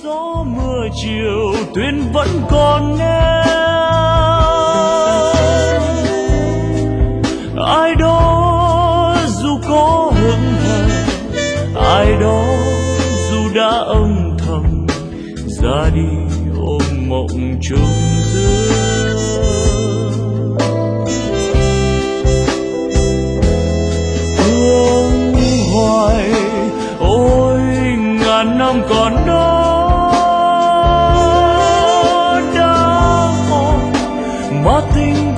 gió mưa chiều Tuyên vẫn còn nghe. Ai đó dù có hững hờ, ai đó dù đã âm thầm ra đi ôm mộng trông giữa. Thương hoài ôi ngàn năm còn đó đã mòn mà tình